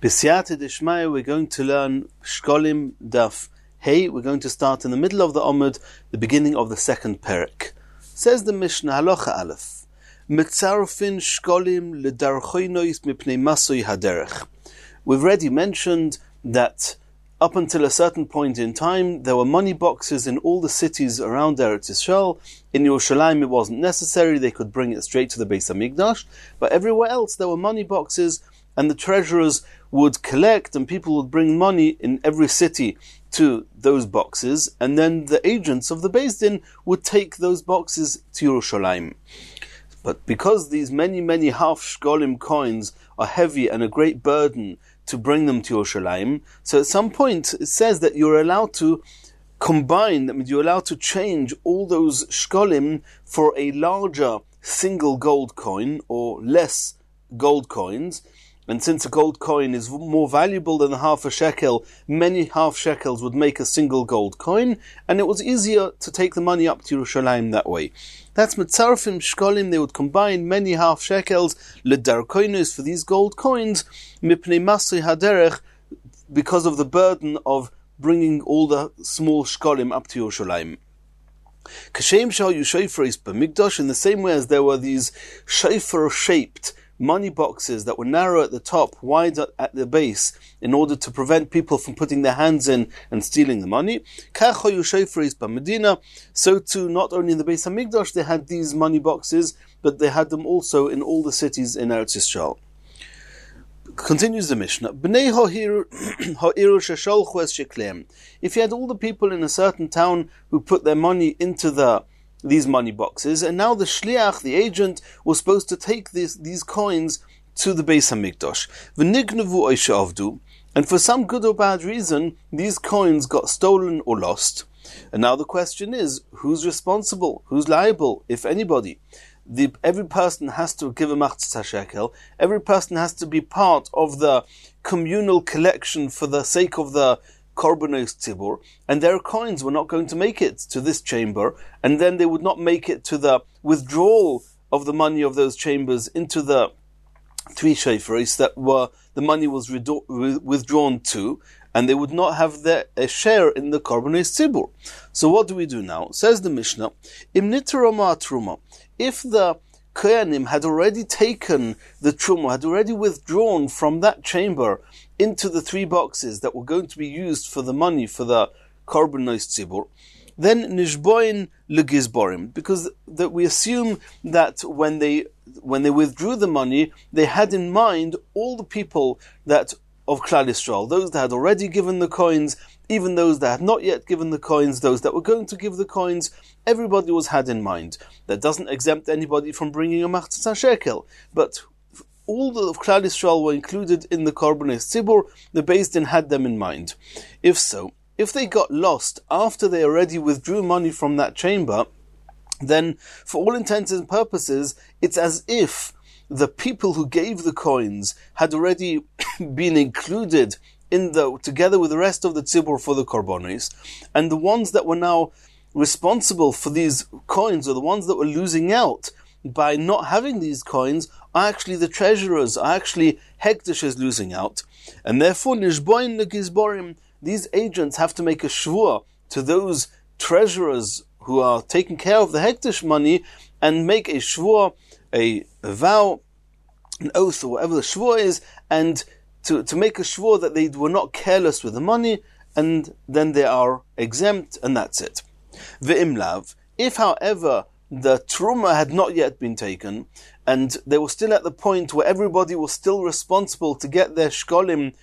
B'siyata d'shmaya, we're going to learn Shkolim Daf Hey. We're going to start in the middle of the Amud, the beginning of the second perek. Says the Mishnah, Halacha Aleph, Mitzarfin Shkolim l'darchoinois mipnei masoi haderech. We've already mentioned that up until a certain point in time, there were money boxes in all the cities around Eretz Yisrael. In Yerushalayim, it wasn't necessary; they could bring it straight to the Beis Hamikdash. But everywhere else, there were money boxes, and the treasurers would collect, and people would bring money in every city to those boxes, and then the agents of the Beis Din would take those boxes to Yerushalayim. But because these many half shkolim coins are heavy and a great burden to bring them to Yerushalayim, so at some point it says that you're allowed to combine, that means you're allowed to change all those shkolim for a larger single gold coin or less gold coins. And since a gold coin is more valuable than half a shekel, many half shekels would make a single gold coin, and it was easier to take the money up to Yerushalayim that way. That's Mitzarfim Shkolim, they would combine many half shekels, l'darkoinus, for these gold coins, mipnei masoi haderech, because of the burden of bringing all the small shkolim up to Yerushalayim. Kashem shal yushoifreis b'mikdash, in the same way as there were these shofar-shaped money boxes that were narrow at the top, wide at the base, in order to prevent people from putting their hands in and stealing the money. So too, not only in the Beis Hamikdash they had these money boxes, but they had them also in all the cities in Eretz Yisrael. Continues the Mishnah. If you had all the people in a certain town who put their money into these money boxes, and now the shliach, the agent, was supposed to take these coins to the Beis Hamikdash. V'nignevu oishavdu, and for some good or bad reason, these coins got stolen or lost. And now the question is, who's responsible? Who's liable, if anybody? Every person has to give a machzah shekel. Every person has to be part of the communal collection for the sake of the Korbanos Tzibur, and their coins were not going to make it to this chamber, and then they would not make it to the withdrawal of the money of those chambers into the three shefaris that the money was withdrawn to, and they would not have a share in the Korbanos Tzibur. So what do we do now? Says the Mishnah, Im nitaroma truma, if the Kohanim had already taken the truma, had already withdrawn from that chamber into the three boxes that were going to be used for the money for the Korbanos Tzibur, then nishboin legizborim, because that we assume that when they withdrew the money, they had in mind all the people of Klal Yisrael, those that had already given the coins, even those that had not yet given the coins, those that were going to give the coins. Everybody was had in mind. That doesn't exempt anybody from bringing a machzah shekel, but all the Klal Yisrael were included in the Korbanos Tzibur. The Beis Din had them in mind. If so, if they got lost after they already withdrew money from that chamber, then for all intents and purposes, it's as if the people who gave the coins had already been included together with the rest of the Tzibur for the Korbanos, and the ones that were now responsible for these coins, or the ones that were losing out by not having these coins, are actually the treasurers, are actually Hekdesh is losing out. And therefore, Nishboin Legizborim, these agents have to make a shvur to those treasurers who are taking care of the Hekdesh money, and make a shvur, a vow, an oath, or whatever the shvur is, and to make a shvur that they were not careless with the money, and then they are exempt, and that's it. Ve'imlav, if however the truma had not yet been taken, and they were still at the point where everybody was still responsible to get their shkolim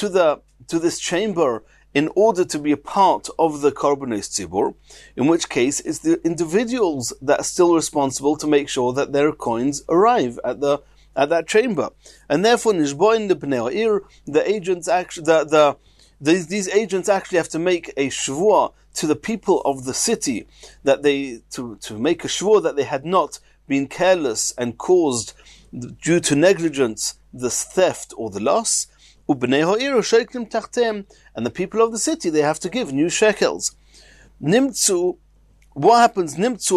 to this chamber in order to be a part of the Korbanos Tzibur, in which case it's the individuals that are still responsible to make sure that their coins arrive at that chamber. And therefore, Nishboin the Bnei Ha'ir, the agents actually, these agents actually have to make a shvur to the people of the city, that to make a shvur that they had not been careless and caused, due to negligence, the theft or the loss. Ubnei Ha'ir shekelim tachtem, and the people of the city, they have to give new shekels. Nimtzu what happens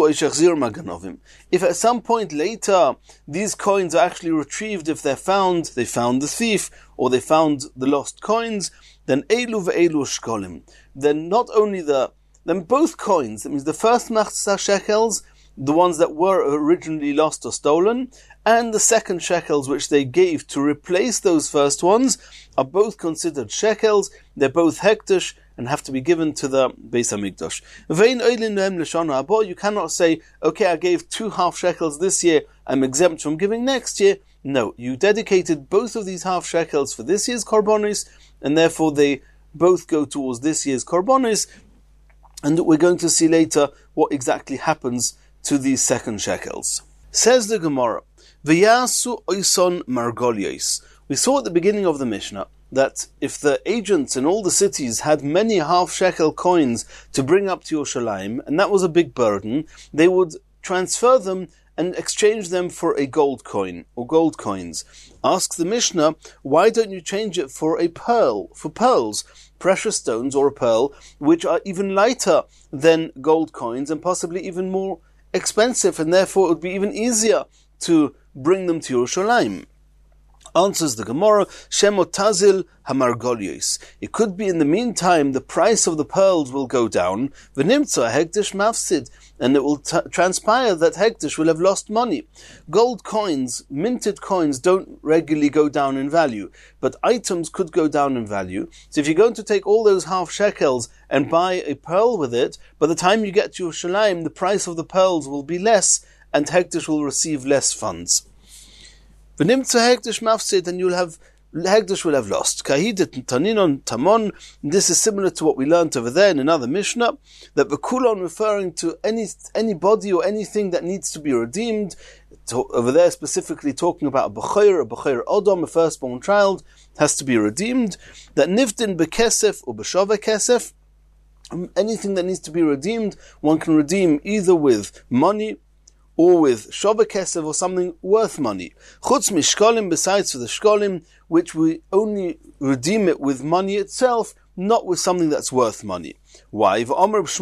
if at some point later these coins are actually retrieved, if they found the thief or they found the lost coins, then elu ve'elu shkolim. Then not only then both coins, that means the first machzah shekels, the ones that were originally lost or stolen, and the second shekels which they gave to replace those first ones, are both considered shekels. They're both hektish and have to be given to the Beis Hamikdash. You cannot say, okay, I gave 2 half shekels this year, I'm exempt from giving next year. No, you dedicated both of these half shekels for this year's korbanos, and therefore they both go towards this year's korbanos, and we're going to see later what exactly happens to these second shekels. Says the Gemara, V'yasu oison margolios. We saw at the beginning of the Mishnah that if the agents in all the cities had many half-shekel coins to bring up to Yerushalayim, and that was a big burden, they would transfer them and exchange them for a gold coin, or gold coins. Asks the Mishnah, why don't you change it for a pearl, for pearls, precious stones or a pearl, which are even lighter than gold coins and possibly even more expensive, and therefore it would be even easier to bring them to Yerushalayim? Answers the Gemara, Shemot Tazil Hamargolios. It could be in the meantime the price of the pearls will go down, V'nimtza Hektish Mafsid, and it will transpire that Hektish will have lost money. Gold coins, minted coins, don't regularly go down in value, but items could go down in value. So if you're going to take all those half shekels and buy a pearl with it, by the time you get to Yerushalayim, the price of the pearls will be less, and Hektish will receive less funds. V'nimtza hektish mafsid, and hektish will have lost. Kahidit taninon tamon. This is similar to what we learned over there in another Mishnah, that v'kulon referring to anybody or anything that needs to be redeemed. Over there specifically talking about a b'choir odom, a firstborn child, has to be redeemed. That nivdin bekesef or b'shava kesef. Anything that needs to be redeemed, one can redeem either with money or with shova kesef or something worth money. Chutz mishkolim, besides for the shkolim, which we only redeem it with money itself, not with something that's worth money. Why? Because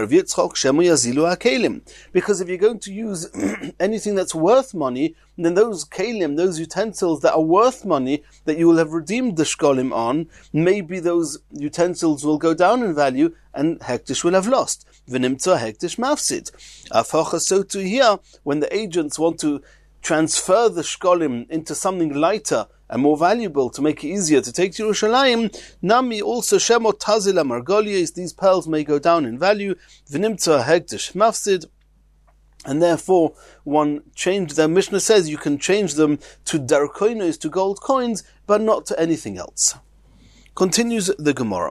if you're going to use anything that's worth money, then those kelim, those utensils that are worth money, that you will have redeemed the shkolim on, maybe those utensils will go down in value and hektish will have lost. V'nimtza hektish mafsid. So to here, when the agents want to transfer the shkolim into something lighter and more valuable to make it easier to take to Yerushalayim, Nami also Shemot Tazil Margolios, these pearls may go down in value, V'nimtza hektish mafsid, and therefore the Mishnah says you can change them to darkoinos, to gold coins, but not to anything else. Continues the Gemara.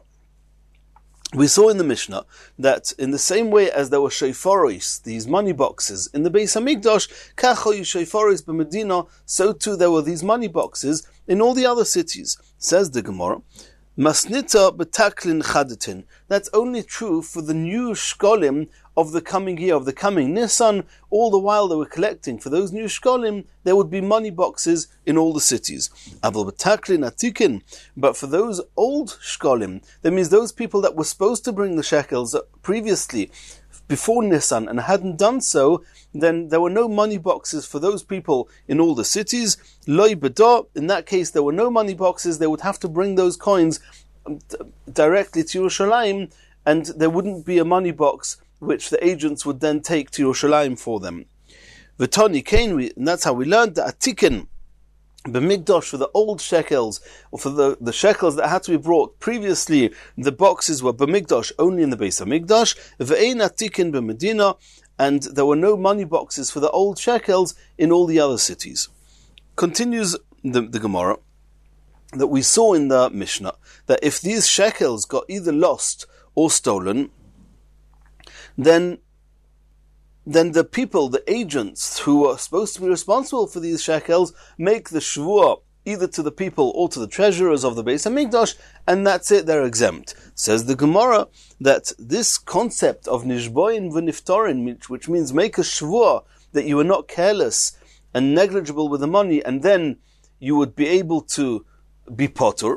We saw in the Mishnah that in the same way as there were shofaros, these money boxes, in the Beis Hamikdash, kachoyu shofaros b'Medina, so too there were these money boxes in all the other cities. Says the Gemara, Masnita b'taklin chadetin. That's only true for the new shkolim of the coming year, of the coming Nisan. All the while they were collecting for those new shkolim, there would be money boxes in all the cities. Aval b'taklin atikin. But for those old shkolim, that means those people that were supposed to bring the shekels previously, before Nisan, and hadn't done so, then there were no money boxes for those people in all the cities. Loi b'da, in that case there were no money boxes, they would have to bring those coins directly to Yerushalayim, and there wouldn't be a money box which the agents would then take to Yerushalayim for them. V'tani kain, and that's how we learned that atikin b'mikdash, for the old shekels, or for the shekels that had to be brought previously, the boxes were b'mikdash, only in the Beis Hamikdash. V'ein atikin b'Medina, and there were no money boxes for the old shekels in all the other cities. Continues the Gemara, that we saw in the Mishnah, that if these shekels got either lost or stolen, then the people, the agents who are supposed to be responsible for these shekels, make the shvuah either to the people or to the treasurers of the Beis Hamikdash, and that's it, they're exempt. Says the Gemara that this concept of nishboin v'niftorin, which means make a shvuah that you are not careless and negligible with the money, and then you would be able to be potur.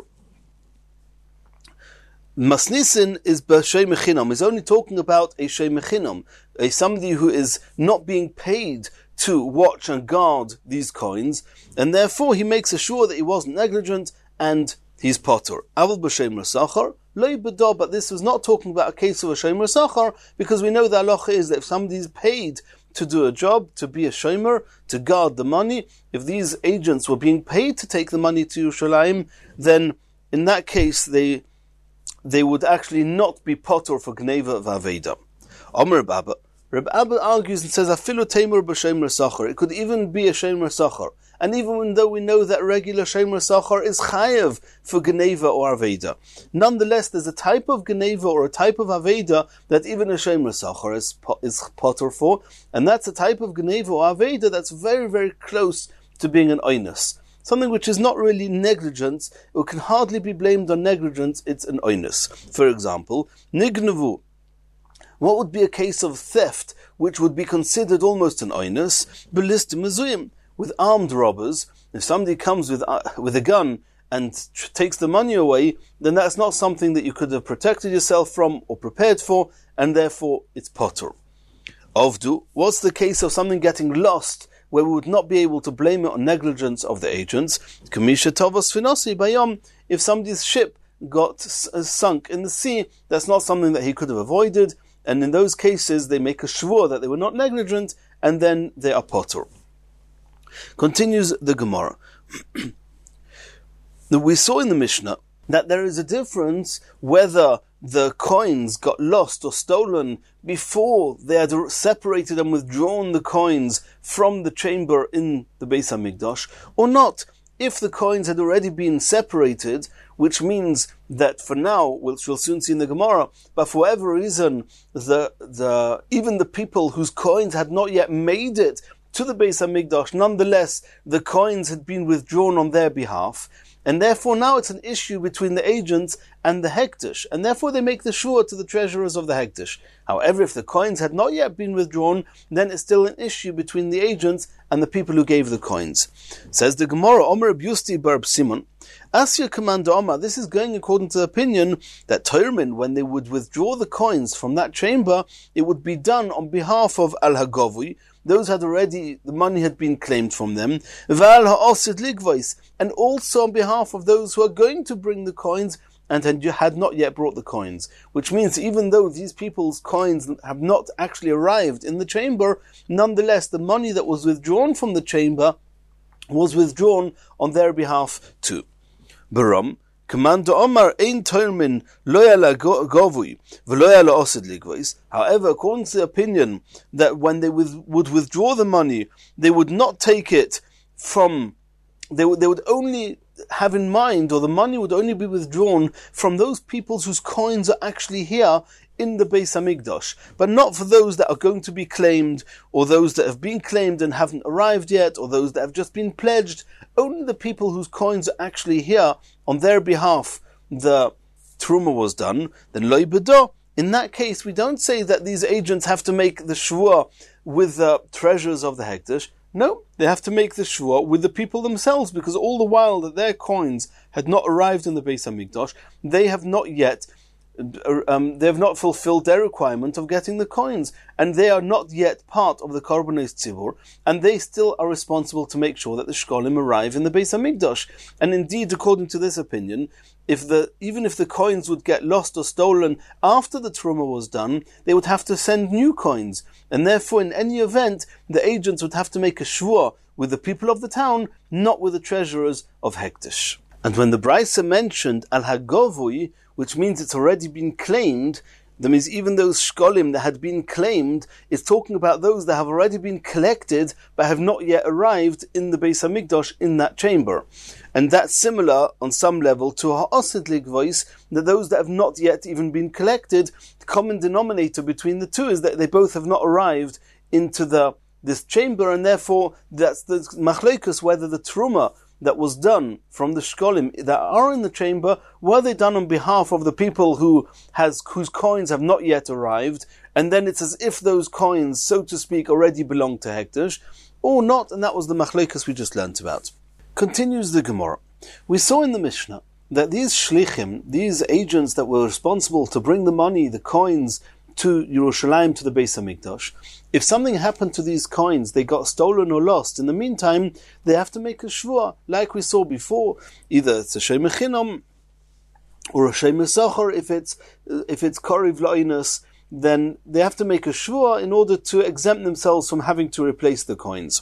Masnisin is b'shei mechinam, is only talking about a shei mechinam. somebody who is not being paid to watch and guard these coins, and therefore he makes sure that he wasn't negligent and he's potter. Aval b'shemer sachar loy b'do, but this was not talking about a case of a shemer sachar, because we know the halacha is that if somebody is paid to do a job, to be a shomer, to guard the money, if these agents were being paid to take the money to Yerushalayim, then in that case they would actually not be potter for gneva v'aveda. Omer Reb Abba argues and says, Afilu teimur b'shemer sachar. It could even be a shemer sachar. And even though we know that regular shemer sachar is chayev for gneva or aveda, nonetheless there's a type of gneva or a type of aveda that even a shemer sachar is potter for, and that's a type of gneva or aveda that's very, very close to being an oinus. Something which is not really negligence, it can hardly be blamed on negligence, it's an oinus. For example, nignevu. What would be a case of theft, which would be considered almost an oinus? Belistim mezuyim, with armed robbers. If somebody comes with a gun and takes the money away, then that's not something that you could have protected yourself from or prepared for, and therefore it's potter. Ovdu, what's the case of something getting lost, where we would not be able to blame it on negligence of the agents? Kamisha tovos finosi bayom, if somebody's ship got sunk in the sea, that's not something that he could have avoided, and in those cases they make a shvur that they were not negligent, and then they are potter. Continues the Gemara. We saw in the Mishnah that there is a difference whether the coins got lost or stolen before they had separated and withdrawn the coins from the chamber in the Beis HaMikdash, or not. If the coins had already been separated, which means that for now, which we'll soon see in the Gemara, but for whatever reason, even the people whose coins had not yet made it to the Beis HaMikdash, nonetheless, the coins had been withdrawn on their behalf, and therefore now it's an issue between the agents and the Hektish, and therefore they make the shur to the treasurers of the Hektish. However, if the coins had not yet been withdrawn, then it's still an issue between the agents and the people who gave the coins. Says the Gemara, Omer Abusti Bar Simon, Asya Commander Omar, this is going according to the opinion that Toirmin, when they would withdraw the coins from that chamber, it would be done on behalf of Al-Hagovui, those had already, the money had been claimed from them, and also on behalf of those who are going to bring the coins and had not yet brought the coins. Which means even though these people's coins have not actually arrived in the chamber, nonetheless the money that was withdrawn from the chamber was withdrawn on their behalf too. Baram, Commander Omar ein toirmin loyala govui v'loyala osid ligvois. However, according to the opinion that when they would withdraw the money, they would not take it from. They would only have in mind, or the money would only be withdrawn from those people whose coins are actually here in the Beis HaMikdash, but not for those that are going to be claimed, or those that have been claimed and haven't arrived yet, or those that have just been pledged. Only the people whose coins are actually here on their behalf the truma was done. Then loy bedo. In that case, we don't say that these agents have to make the shvua with the treasures of the Hektish. No, they have to make the shvua with the people themselves, because all the while that their coins had not arrived in the Beis HaMikdash, they have not fulfilled their requirement of getting the coins, and they are not yet part of the Korbanos Tzibur, and they still are responsible to make sure that the Shkolim arrive in the Beis HaMikdash. And indeed, according to this opinion, even if the coins would get lost or stolen after the Truma was done, they would have to send new coins, and therefore in any event, the agents would have to make a shvua with the people of the town, not with the treasurers of Hektish. And when the Braisa mentioned Al-Hagovui, which means it's already been claimed, that means even those shkolim that had been claimed, is talking about those that have already been collected but have not yet arrived in the Beis HaMikdash, in that chamber. And that's similar on some level to ha'osid ligvois, that those that have not yet even been collected, the common denominator between the two is that they both have not arrived into this chamber, and therefore that's the machlokes whether the truma that was done from the shkolim that are in the chamber, were they done on behalf of the people whose coins have not yet arrived, and then it's as if those coins, so to speak, already belong to Hektish, or not, and that was the machlokes we just learnt about. Continues the Gemara. We saw in the Mishnah that these shlichim, these agents that were responsible to bring the money, the coins, to Yerushalayim, to the Beis HaMikdash. If something happened to these coins, they got stolen or lost, in the meantime, they have to make a shvua, like we saw before. Either it's a Shem Chinam or a Shem Sachar. If it's Koriv La'inus, then they have to make a shvua in order to exempt themselves from having to replace the coins.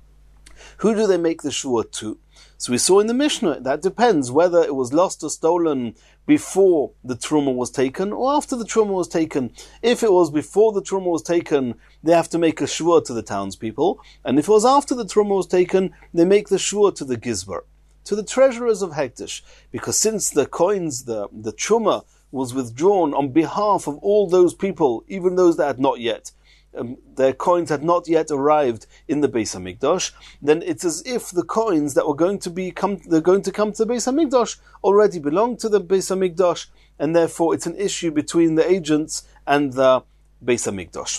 Who do they make the shvua to? So we saw in the Mishnah, that depends whether it was lost or stolen before the truma was taken or after the truma was taken. If it was before the truma was taken, they have to make a shvua to the townspeople. And if it was after the truma was taken, they make the shvua to the gizbar, to the treasurers of Hektish. Because since the coins, the truma was withdrawn on behalf of all those people, even those that had not yet, their coins had not yet arrived in the Beis HaMikdash, then it's as if the coins that were going to come to the Beis HaMikdash already belong to the Beis HaMikdash, and therefore it's an issue between the agents and the Beis HaMikdash.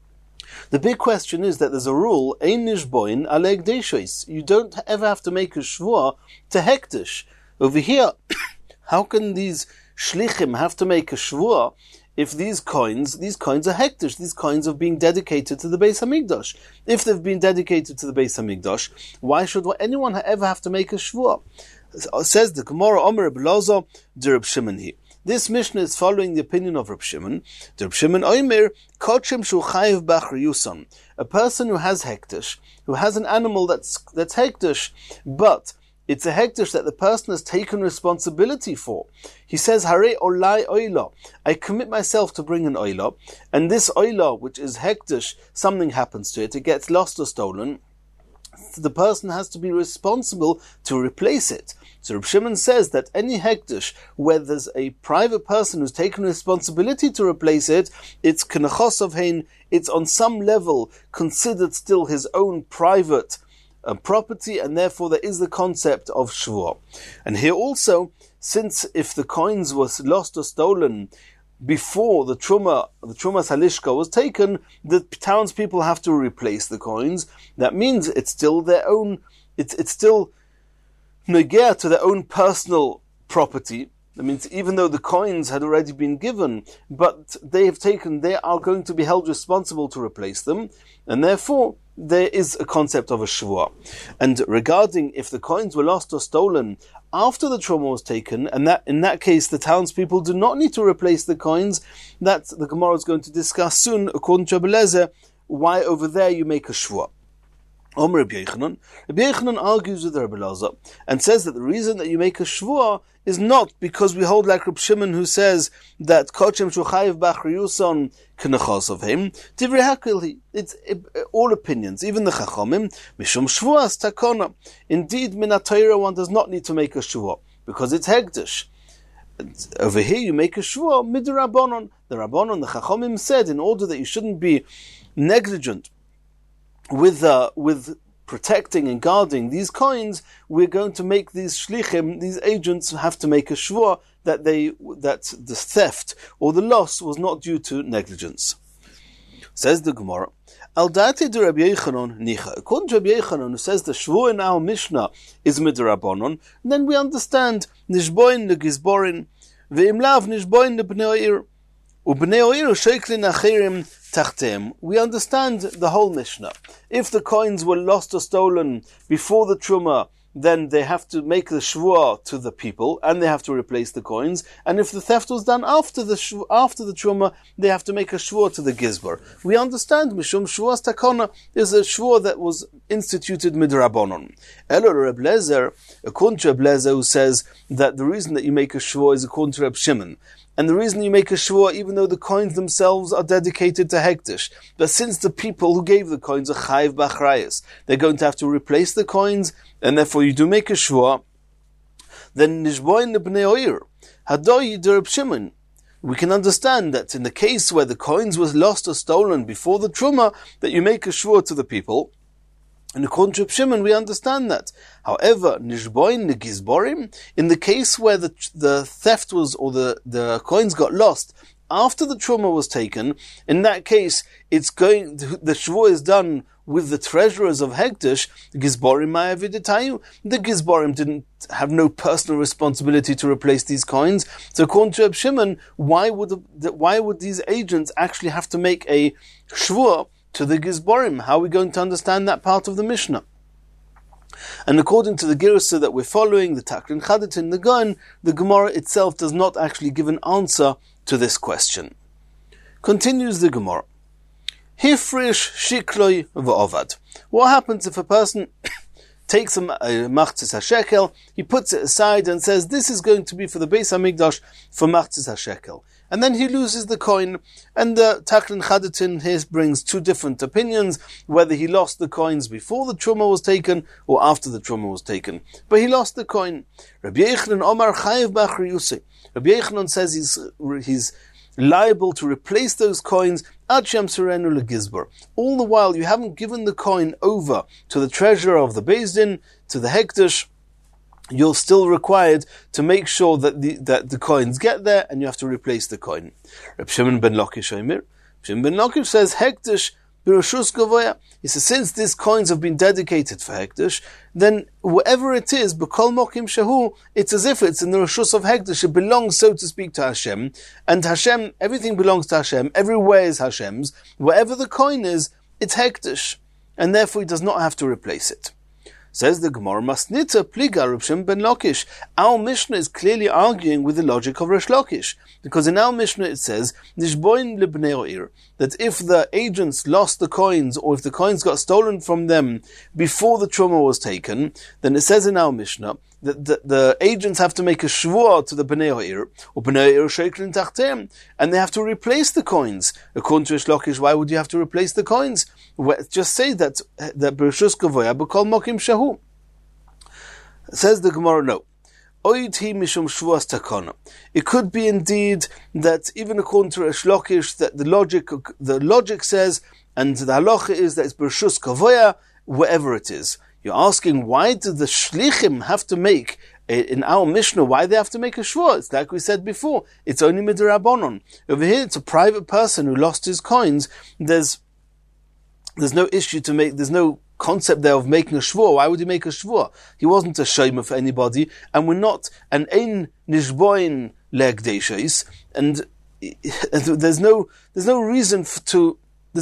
The big question is that there's a rule, Ein nishboin ale hekdeshes. You don't ever have to make a shvua to Hektish. Over here, how can these shlichim have to make a shvua if these coins are hektish, these coins are being dedicated to the Beis HaMikdash? If they've been dedicated to the Beis HaMikdash, why should anyone ever have to make a shvua? Says the Gemara, Omer Reb Elazar, de Reb Shimon hi. This Mishnah is following the opinion of Reb Shimon. De Reb Shimon Omer, Kochim shu chayiv b'achar yuson. A person who has hektish, who has an animal that's hektish, but it's a hektish that the person has taken responsibility for. He says, Hare olai oila. I commit myself to bring an oila, and this oila, which is hektish, something happens to it, it gets lost or stolen, the person has to be responsible to replace it. So Reb Shimon says that any hektish where there's a private person who's taken responsibility to replace it, it's kenachos of hein, it's on some level considered still his own private property, and therefore there is the concept of shvua. And here also, since if the coins were lost or stolen before the Trumas Halishka was taken, the townspeople have to replace the coins. That means it's still their own, it's still negea to their own personal property. That means even though the coins had already been given, but they are going to be held responsible to replace them, and therefore there is a concept of a shvua. And regarding if the coins were lost or stolen after the truma was taken, and that in that case the townspeople do not need to replace the coins, that the Gemara is going to discuss soon, according to Rebbe Eliezer, why over there you make a shvua. Omer Rabbi Yochanan argues with Rebbe Eliezer and says that the reason that you make a shvua is not because we hold like Reb Shimon, who says that Kochem Shuchayev Bachar Yuson Knachos of him. Divrei Hakil, it's all opinions, even the Chachamim. Mishum Shvuas Takona. Indeed, Min Torah one does not need to make a shvua because it's hektish. Over here, you make a shvua mid Rabbanon. The Rabbanon, the Chachamim said, in order that you shouldn't be negligent with protecting and guarding these coins, we're going to make these shlichim, these agents, have to make a shvua that the theft or the loss was not due to negligence. Says the Gemara, Al dati de Rabbi Yochanan nicha. According to Rabbi Yochanan, who says the shvua in our Mishnah is midrabanon, then we understand nishboin legizborin ve'imlav nishboin lebnei oir ubnei oir sheiklin achirim. We understand the whole Mishnah. If the coins were lost or stolen before the Truma, then they have to make the Shvuah to the people, and they have to replace the coins. And if the theft was done after the Truma, they have to make a Shvuah to the Gizbar. We understand Mishum Shvuah Takona is a Shvuah that was instituted midrabanon. Elo Reb Eliezer, according to Reb Eliezer, who says that the reason that you make a Shvuah is according to Reb Shimon. And the reason you make a shvua, even though the coins themselves are dedicated to hektish, but since the people who gave the coins are chayiv b'achrayus, they're going to have to replace the coins, and therefore you do make a shvua, then nishboin lebnei oir, hadoi de Reb Shimon. We can understand that in the case where the coins was lost or stolen before the truma, that you make a shvua to the people. And according to Reb Shimon, we understand that. However, nishboin negizborim, in the case where the theft was, or the coins got lost after the truma was taken, in that case, the shvua is done with the treasurers of Hekdesh, the Gizborim didn't have no personal responsibility to replace these coins. So according to Reb Shimon, why would these agents actually have to make a shvur to the Gizborim? How are we going to understand that part of the Mishnah? And according to the Girsa that we're following, the Taklin Chadatin, the Gun, the Gemara itself does not actually give an answer to this question. Continues the Gemara. Hifrish shikloi v'ovad. What happens if a person takes a machzis hashekel, he puts it aside and says, this is going to be for the Beis HaMikdash for machzis hashekel. And then he loses the coin, and the Taklin Chadatin here brings two different opinions, whether he lost the coins before the Truma was taken or after the Truma was taken. But he lost the coin. Rabbi Yochanan Omar Chayev B'Achri Yusei. Rabbi Yochanan says he's liable to replace those coins all the while you haven't given the coin over to the treasurer of the Beis Din, to the Hekdesh. You're still required to make sure that the coins get there, and you have to replace the coin. Reb Shimon ben Lakish says Hekdesh b'Roshus Gavoya. He says, since these coins have been dedicated for Hekdesh, then whatever it is, b'kol mokim shehu, it's as if it's in the Roshus of Hekdesh. It belongs, so to speak, to Hashem. And Hashem, everything belongs to Hashem. Everywhere is Hashem's. Wherever the coin is, it's Hekdesh. And therefore he does not have to replace it. Says the Gemara, Masnita pliga Reb Shimon ben Lakish. Our Mishnah is clearly arguing with the logic of Resh Lakish, because in our Mishnah it says Nishboin libnei oir, that if the agents lost the coins, or if the coins got stolen from them before the Truma was taken, then it says in our Mishnah that the agents have to make a shvur to the bnei oir, or bnei oir sheiklin tachtem, and they have to replace the coins. According to Resh Lakish, why would you have to replace the coins? Well, just say that b'Roshus Gavoya b'kol mokim shehu. Says the Gemara, no. It could be indeed that even according to Resh Lakish, that the logic says, and the halacha is that it's b'Roshus Gavoya, wherever it is. You're asking, why do the shlichim have to make, in our Mishnah, why they have to make a shvur? It's like we said before, it's only midrabanon. Over here, it's a private person who lost his coins. There's no issue to make, there's no concept there of making a shvur. Why would he make a shvur? He wasn't a shayma for anybody, and we're not an ein nishboin le'gdeishos, and there's no reason to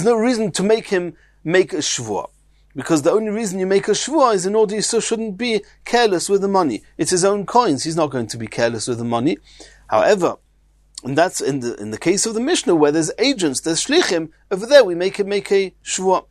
make him make a shvur. Because the only reason you make a shvur is in order so shouldn't be careless with the money. It's his own coins. He's not going to be careless with the money. However, and that's in the case of the Mishnah where there's agents, there's shlichim, over there we make him make a shvur.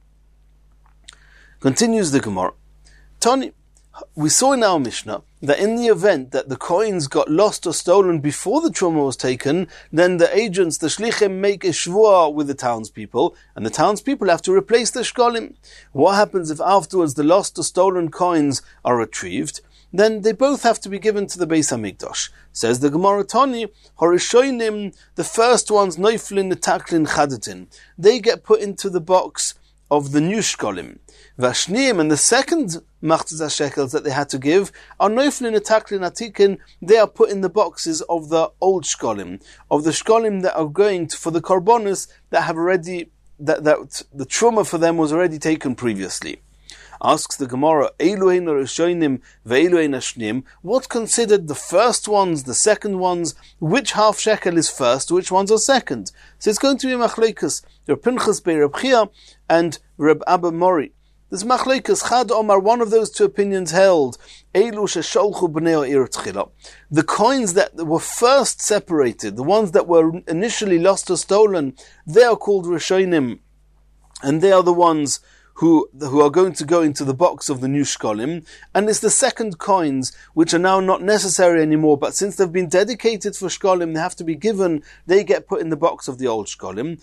Continues the Gemara. Tani, we saw in our Mishnah that in the event that the coins got lost or stolen before the Truma was taken, then the agents, the shlichim, make a shvur with the townspeople, and the townspeople have to replace the shkolim. What happens if afterwards the lost or stolen coins are retrieved? Then they both have to be given to the Beis HaMikdash. Says the Gemara Tani, Horishoinim, the first ones, Noiflin, Taklin, Chadatin, they get put into the box of the new shkolim. Vashniim, and the second machzis hashekels that they had to give are noiflin taklin atikin. They are put in the boxes of the old shkolim, of the shkolim that are going for the korbanos that have already that the truma for them was already taken previously. Asks the Gemara, Eiluhein Rishonim ve'Eiluhein Ashnim, what considered the first ones, the second ones, which half shekel is first, which ones are second? So it's going to be Machleikus, Reb Pinchas bei Reb Chia and Reb Abba Mori. This Machleikus, Chad Omar, one of those two opinions held, Eilu shesholchu b'nei ha'ir tchila. The coins that were first separated, the ones that were initially lost or stolen, they are called Rishonim, and they are the ones who are going to go into the box of the new shkolim, and it's the second coins which are now not necessary anymore, but since they've been dedicated for shkolim, they have to be given, they get put in the box of the old shkolim.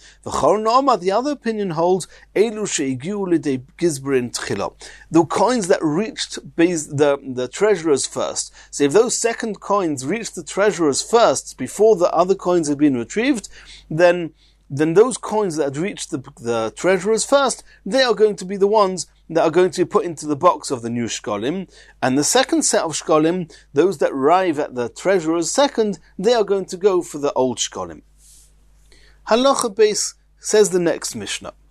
The other opinion holds, the coins that reached the treasurers first. So if those second coins reached the treasurers first, before the other coins had been retrieved, then those coins that had reached the treasurers first, they are going to be the ones that are going to be put into the box of the new shkolim. And the second set of shkolim, those that arrive at the treasurers second, they are going to go for the old shkolim. Halacha base says the next Mishnah.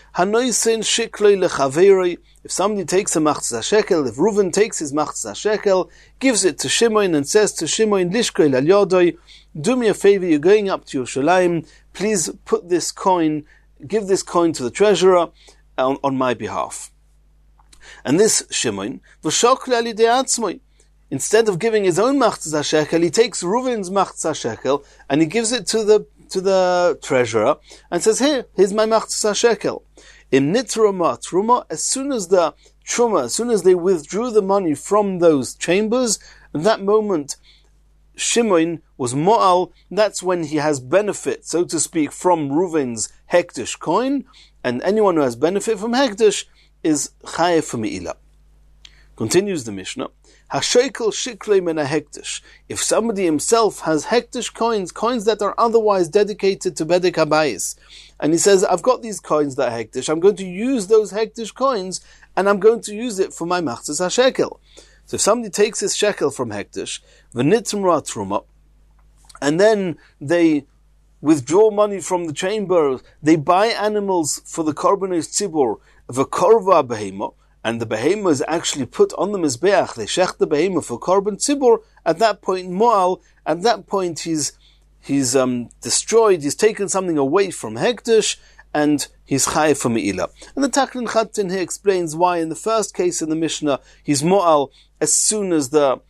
Hanoisen shikloi lechaveroi. If somebody takes a machzah shekel, if Reuven takes his machzah shekel, gives it to Shimon and says to Shimon, Lishkoi al yodoi, do me a favor, you're going up to Yerushalayim, please put this coin, give this coin to the treasurer on my behalf. And this Shimon, v'shokle al yidei atzmoi, instead of giving his own machzah shekel, he takes Reuven's machzah shekel and he gives it to the treasurer and says, here's my machzah shekel. In nitruma truma, as soon as they withdrew the money from those chambers, at that moment Shimon was mo'al. That's when he has benefit, so to speak, from Reuven's hektish coin, and anyone who has benefit from hektish is chayev for me'ilah. Continues the Mishnah. Hashekel shiklei min hektish. If somebody himself has hektish coins that are otherwise dedicated to bedek habayis, and he says, I've got these coins that are hektish, I'm going to use those hektish coins, and I'm going to use it for my machzas hashekel. So if somebody takes his shekel from hektish, v'nitzmra truma, and then they withdraw money from the chamber, they buy animals for the korbanos tzibur, v'korva behema, and the behema is actually put on the mizbeach, they shech the behema for korban tzibur, at that point, mo'al, at that point he's destroyed, he's taken something away from hektish, and he's chayev for me'ilah. And the Taklin Chatin here explains why in the first case in the Mishnah, he's mo'al as soon as the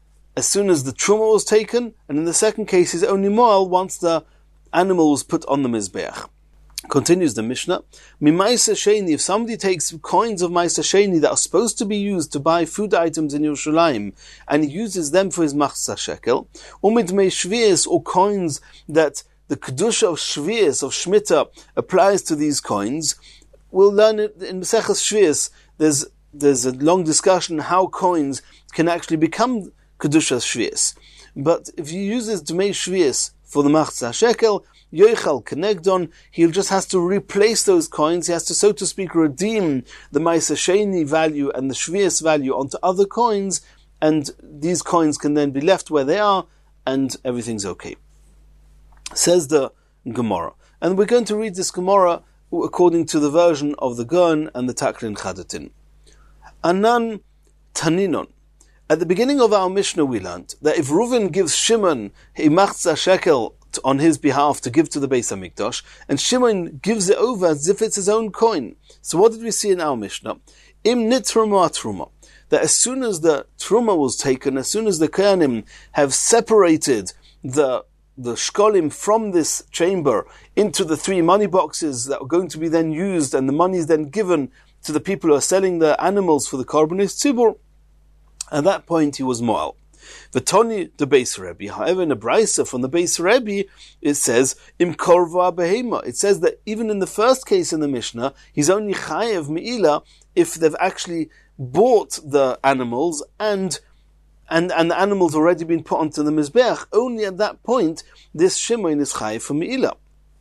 truma was taken, and in the second case he's only mo'al once the animal was put on the mizbeach. Continues the Mishnah, Mimaisa Sheni, if somebody takes coins of Maisa Sheni that are supposed to be used to buy food items in Yerushalayim, and he uses them for his machzah shekel, Umidmei Shvius, or coins that the Kedusha of Shvius, of Shemitah, applies to these coins, we'll learn it in Maseches Shvius. There's a long discussion how coins can actually become Kedusha Shvius. But if he uses Dmei Shvius for the machzah shekel, Yoichal Kenegdon, he'll just has to replace those coins. He has to, so to speak, redeem the Maisa Sheni value and the Shvius value onto other coins, and these coins can then be left where they are, and everything's okay. Says the Gemara. And we're going to read this Gemara according to the version of the Gaon and the Taklin Chadatin. Anan Taninon. At the beginning of our Mishnah we learned that if Reuven gives Shimon a machzah shekel on his behalf to give to the Beis HaMikdash, and Shimon gives it over as if it's his own coin. So what did we see in our Mishnah? Im nitruma truma. That as soon as the truma was taken, as soon as the Kohanim have separated the shkolim from this chamber into the 3 money boxes that are going to be then used, and the money is then given to the people who are selling the animals for the korbanos tzibur, at that point he was mo'al. V'toni the Beis Rebbe. However, in a brisa from the Beis Rebbe, it says im korva behema. It says that even in the first case in the Mishnah, he's only chayev me'ilah if they've actually bought the animals and the animals already been put onto the mizbeach. Only at that point, this Shimon is chayev for me'ilah.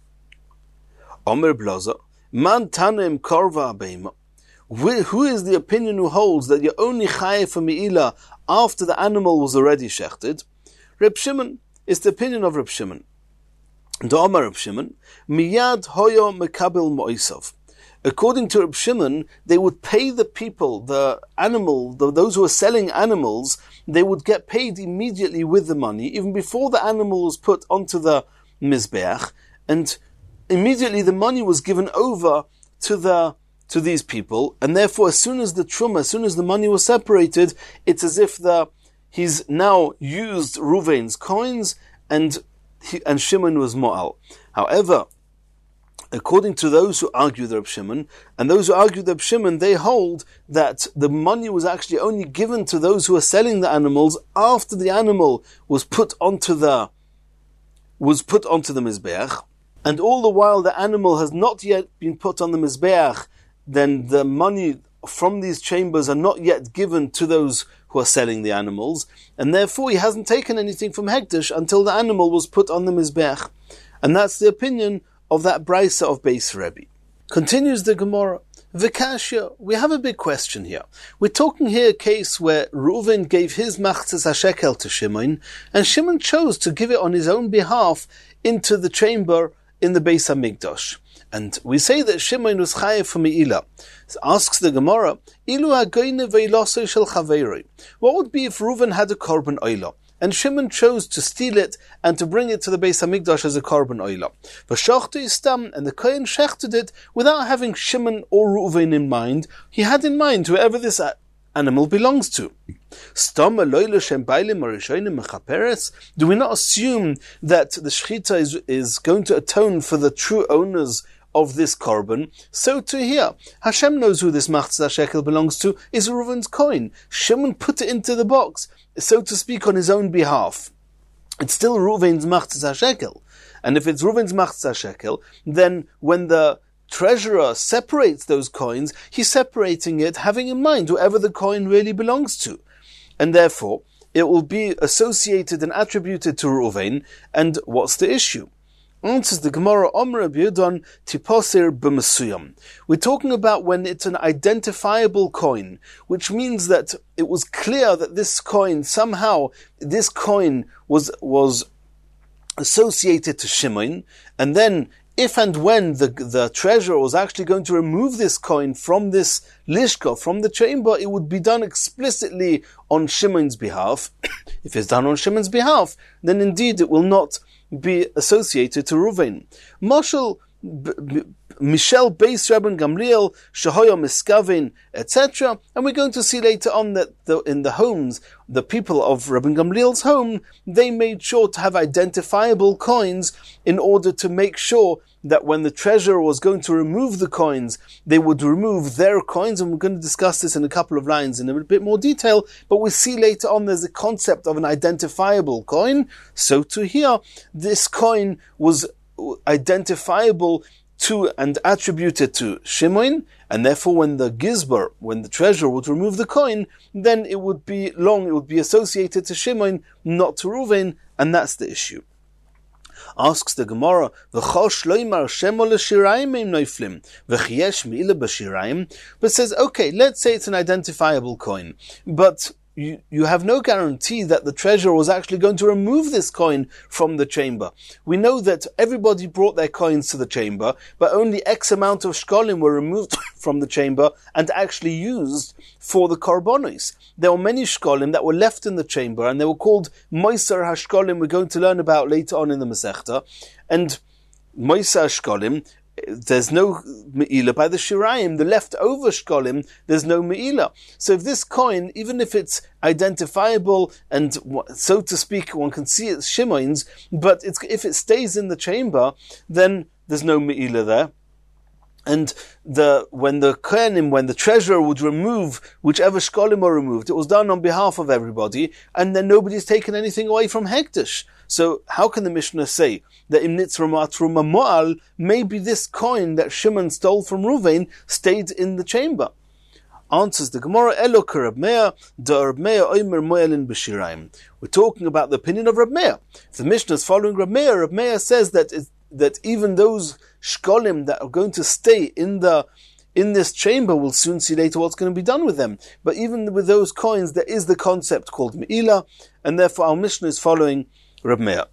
Omer Blazer, man tanem korva behema. Who is the opinion who holds that you're only chayev for me'ilah after the animal was already shechted? Reb Shimon is the opinion of Reb Shimon. The Omar Reb Shimon, miyad hoyo mekabel mo'isav. According to Reb Shimon, they would pay the people, the animal, those who are selling animals, they would get paid immediately with the money, even before the animal was put onto the mizbeach, and immediately the money was given over to these people, and therefore as soon as the truma, as soon as the money was separated, it's as if he's now used Reuven's coins, and Shimon was mo'al. However, according to those who argue the Reb Shimon, and those who argue the Reb Shimon, they hold that the money was actually only given to those who are selling the animals after the animal was put onto the mizbeach, and all the while the animal has not yet been put on the mizbeach, then the money from these chambers are not yet given to those who are selling the animals, and therefore he hasn't taken anything from Hektish until the animal was put on the Mizbech. And that's the opinion of that Brisa of Beis Rebbe. Continues the Gemara. Vikashya, we have a big question here. We're talking here a case where Reuven gave his machzas hashekel to Shimon, and Shimon chose to give it on his own behalf into the chamber in the Beis HaMikdash. And we say that Shimon was chayev for Me'ilah. Asks the Gemara, Ilu hagoyne ve'iloso shel chaveiroi. What would be if Reuven had a korban oila, and Shimon chose to steal it and to bring it to the Beis Hamikdash as a korban oila? V'shachtu istam, and the Kohen shechted it without having Shimon or Reuven in mind. He had in mind whoever this animal belongs to. Do we not assume that the shechita is going to atone for the true owners of this korban? So to here, Hashem knows who this machzah shekel belongs to, is Reuven's coin. Shimon put it into the box, so to speak, on his own behalf. It's still Reuven's machzah shekel. And if it's Reuven's machzah shekel, then when the treasurer separates those coins, he's separating it having in mind whoever the coin really belongs to. And therefore, it will be associated and attributed to Reuven, and what's the issue? Answers the Gemara, Omer Abiyudon Tiposir b'Mesuyam. We're talking about when it's an identifiable coin, which means that it was clear that this coin, somehow, this coin was associated to Shimon, and then if and when the treasurer was actually going to remove this coin from this lishka, from the chamber, it would be done explicitly on Shimon's behalf. If it's done on Shimon's behalf, then indeed it will not be associated to Reuven. Mashal Michel Beis Rabban Gamliel Shahoya Miskavin, etc. And we're going to see later on that in the homes, the people of Rabban Gamliel's home, they made sure to have identifiable coins in order to make sure that when the treasurer was going to remove the coins, they would remove their coins, and we're going to discuss this in a couple of lines in a bit more detail, but we see later on there's a concept of an identifiable coin. So to here, this coin was identifiable to and attributed to Shimon, and therefore when the gizbar, when the treasurer would remove the coin, then it would be associated to Shimon, not to Reuven, and that's the issue. Asks the Gemara, but says, okay, let's say it's an identifiable coin, but you have no guarantee that the treasurer was actually going to remove this coin from the chamber. We know that everybody brought their coins to the chamber, but only X amount of shkolim were removed from the chamber and actually used for the korbanos. There were many shkolim that were left in the chamber, and they were called moiser hashkolim. We're going to learn about later on in the Masechta. And moiser hashkolim, there's no me'ilah. By the shirayim, the leftover shkolim, there's no me'ilah. So if this coin, even if it's identifiable and, so to speak, one can see it's Shimon's, but if it stays in the chamber, then there's no me'ilah there. And when the treasurer would remove whichever shkolim were removed, it was done on behalf of everybody, and then nobody's taken anything away from Hekdesh. So how can the Mishnah say that im nitzra ma'atruma mo'al, maybe this coin that Shimon stole from Reuven stayed in the chamber? Answers the Gemara, Elo Reb Meir, da Reb Meir oimer mo'elin b'shirayim. We're talking about the opinion of Reb Meir. If the Mishnah is following Reb Meir says that even those shkolim that are going to stay in this chamber, we'll soon see later what's going to be done with them. But even with those coins, there is the concept called me'ilah, and therefore our Mishnah is following Reb Meir.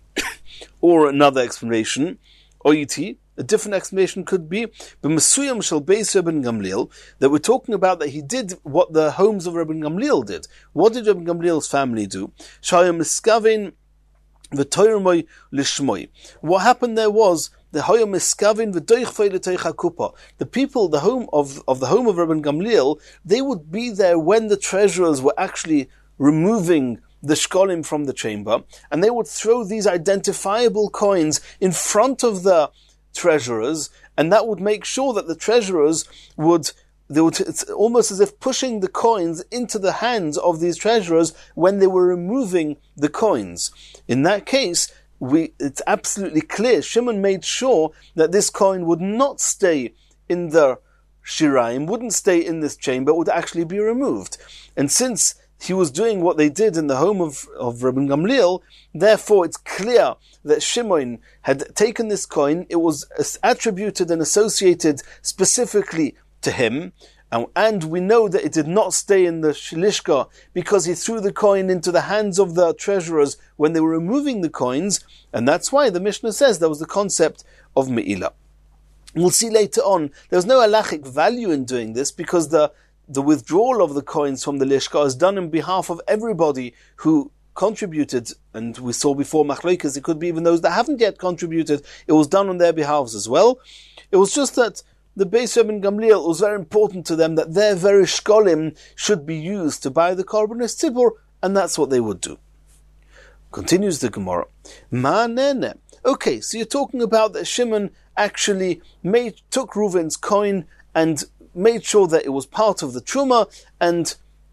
Or another explanation, Oyiti, a different explanation could be, b'mesuyam shel Beis Rabban Gamliel, that we're talking about that he did what the homes of Rabban Gamliel did. What did Rabban Gamliel's family do? Shaya miskavin v'toyrmoi lishmoi. What happened there was, the hoya miskavin v'doichfei l'toich hakupa. The people, the home of Rabban Gamliel, they would be there when the treasurers were actually removing the shkolim from the chamber, and they would throw these identifiable coins in front of the treasurers, and that would make sure that the treasurers it's almost as if pushing the coins into the hands of these treasurers when they were removing the coins. In that case, it's absolutely clear, Shimon made sure that this coin would not stay in the shirayim, wouldn't stay in this chamber, would actually be removed. And since he was doing what they did in the home of Rabban Gamliel, therefore it's clear that Shimon had taken this coin, it was attributed and associated specifically to him, and we know that it did not stay in the lishka because he threw the coin into the hands of the treasurers when they were removing the coins, and that's why the Mishnah says there was the concept of me'ilah. We'll see later on, there's no halachic value in doing this because the withdrawal of the coins from the lishka is done on behalf of everybody who contributed, and we saw before machlokas, it could be even those that haven't yet contributed, it was done on their behalves as well. It was just that the Beis Rebbe and Gamliel, it was very important to them that their very shkolim should be used to buy the korbanos tzibur, and that's what they would do. Continues the Gemara. Ma'anene. Okay, so you're talking about that Shimon actually took Reuven's coin and made sure that it was part of the truma, and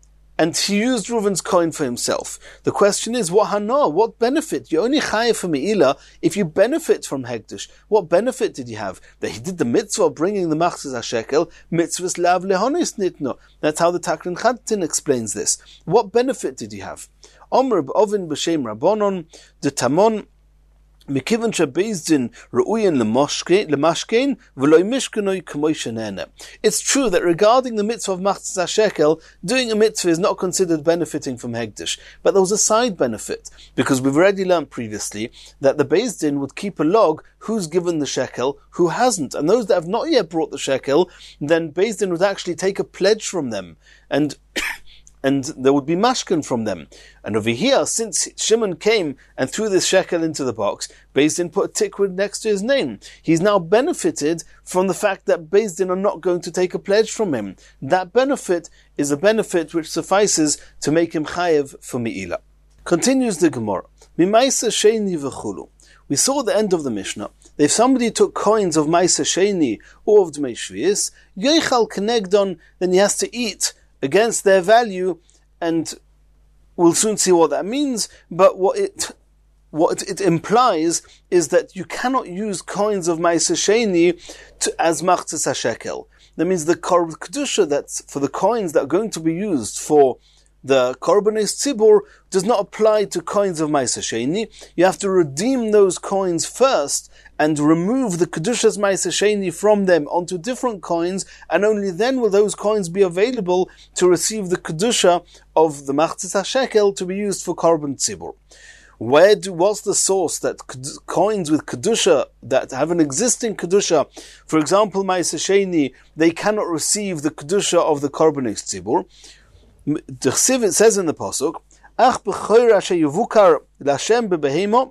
he used Reuven's coin for himself. The question is, what benefit? You're only chayav for me'ilah if you benefit from hekdesh. What benefit did you have? That he did the mitzvah of bringing the machzis hashekel, mitzvahs lav lehonis nitno. That's how the Takrin Chadtin explains this. What benefit did you have? Omer b'ovin b'shem rabbonon, the tamon, Mikivan shebezdin ru'uyin lemashkein v'loy mishkanoi k'moy shenene. It's true that regarding the mitzvah of machzis hashekel, doing a mitzvah is not considered benefiting from hekdesh, but there was a side benefit, because we've already learned previously that the bezdin would keep a log who's given the shekel, who hasn't, and those that have not yet brought the shekel, then bezdin would actually take a pledge from them, and there would be mashkin from them. And over here, since Shimon came and threw this shekel into the box, Beis Din put a tikkun next to his name. He's now benefited from the fact that Beis Din are not going to take a pledge from him. That benefit is a benefit which suffices to make him chayev for me'ilah. Continues the Gemara. Mimaisa sheini v'chulu. We saw the end of the Mishnah. If somebody took coins of Maisa Sheni or of Dmei Shvius, Yoichal Kenegdon, then he has to eat against their value, and we'll soon see what that means, but what it implies is that you cannot use coins of Maisa Sheni as Machzis HaShekel. That means the Korban Kedusha, that's for the coins that are going to be used for the Korbanos Tzibur, does not apply to coins of Maisa Sheni. You have to redeem those coins first and remove the Kedushas Maisa Sheni from them onto different coins, and only then will those coins be available to receive the Kedusha of the Machzis HaShekel to be used for Korban Tzibur. What's the source that coins with Kedusha, that have an existing Kedusha, for example Maisa Sheni, they cannot receive the Kedusha of the Korbanos Tzibur? The Chsiv, it says in the Pasuk, Ach b'choir asher yuvukar l'Hashem b'behemo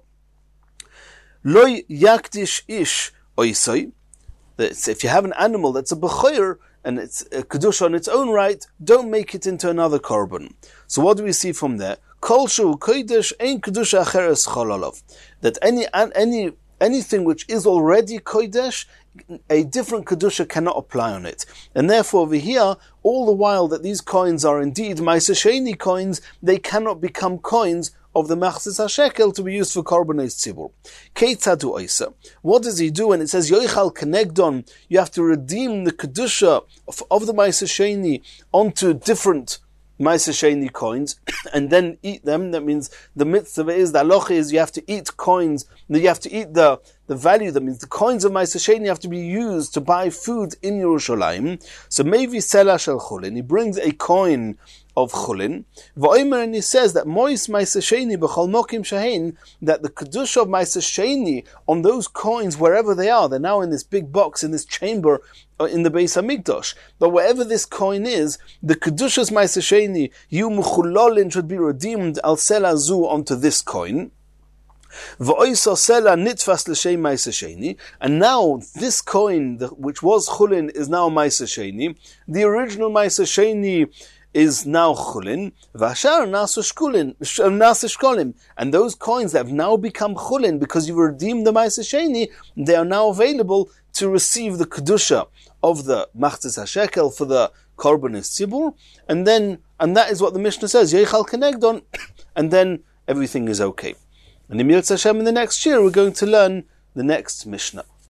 loy yakdish ish oisoi. If you have an animal that's a b'choir and it's a kedusha on its own right, don't make it into another korban. So what do we see from there? Kol shu kodesh ein kedusha acheres chololov. That anything which is already kodesh, a different kedusha cannot apply on it. And therefore over here, all the while that these coins are indeed Maisa Sheni coins, they cannot become coins of the Machzis HaShekel to be used for Korbanos Tzibur. Keitzadu Oisa. What does he do? And it says, Yoichal Kenegdon, you have to redeem the kedusha of the Maisa Sheni onto different Maisa Sheni coins, and then eat them. That means the mitzvah is, the halacha is, you have to eat coins, you have to eat the value. That means the coins of Maisa Sheni have to be used to buy food in Yerushalayim. So Mevi Sela Shel Chulin, he brings a coin of Chulin, and he says that Mois Maisa Sheni b'chol mokim shahin, that the kedusha of Maisa Sheni on those coins, wherever they are, they're now in this big box, in this chamber, in the Beis Hamikdash. But wherever this coin is, the kedushas Maisa Sheni, you mechulolin, should be redeemed al sela zu onto this coin. And now this coin, which was Chulin, is now Maisa Sheni. The original Maisa Sheni is now Chulin, and those coins that have now become Chulin, because you've redeemed the Maisa Sheni, they are now available to receive the Kedusha of the Machzis HaShekel for the Korbanos Tzibur, and that is what the Mishnah says, Yeichal Kenegdon, and then everything is okay. And in Yirtzeh Hashem, in the next year, we're going to learn the next Mishnah.